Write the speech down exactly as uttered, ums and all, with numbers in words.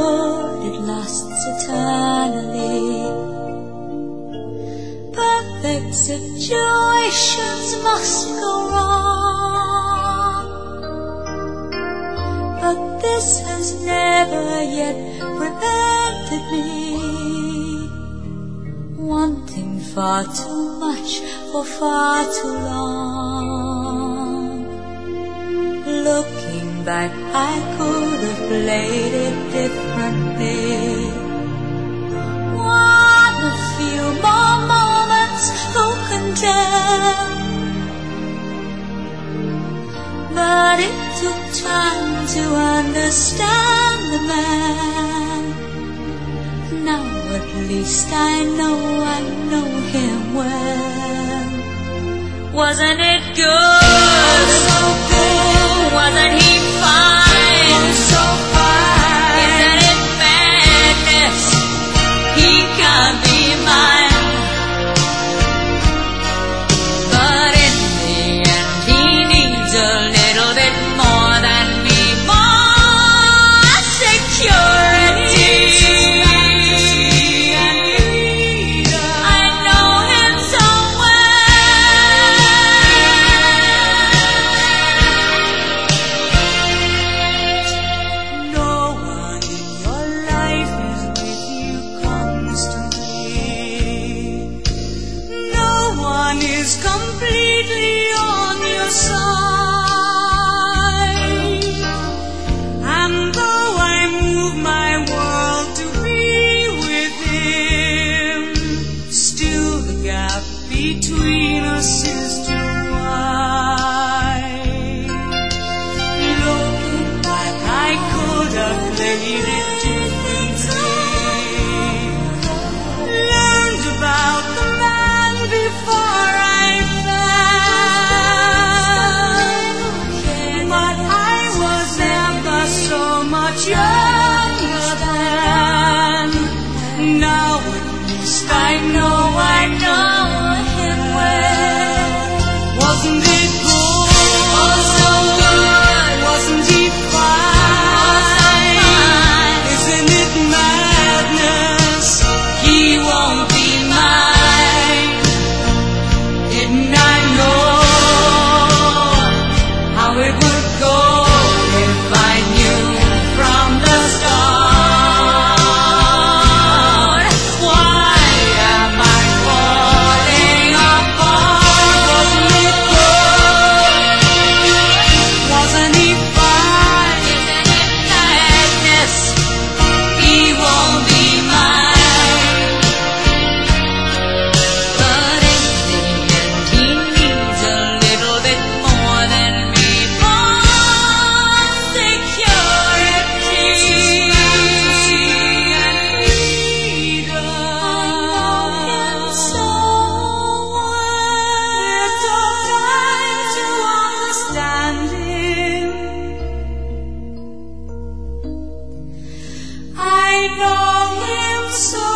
good, it lasts eternally. Perfect situations must go wrong, but this has never yet prevented me wanting far too much for far too long. Looking back, I could have played it differently. One a few more moments, who can tell? But it took time to understand the man. Now at least I know I know him well. Wasn't it good? Oh, so good. Wasn't he fine? Oh, so fine. Isn't it madness? He can't be mine. But in the end he needs a little bit more than me. More security. I know him so well. No one in your life is with you constantly. No one is completely on your side. And though I move my world to be with him, still the gap between us is too wide. Looking back, I could have played it differently. Learned about the man before I fell. But I was ever so much younger then. Now at least I know I know him well. Wasn't it good? Oh, so good. Wasn't he fine? Isn't it madness? He won't be mine. Didn't I know how it would go if I knew from the start? Why am I falling apart? Wasn't it good? Wasn't he fine? Isn't it madness? He won't be mine. But in the end he needs a little bit more than me. More security and freedom. I know him so well. It took time to understand him. I know him so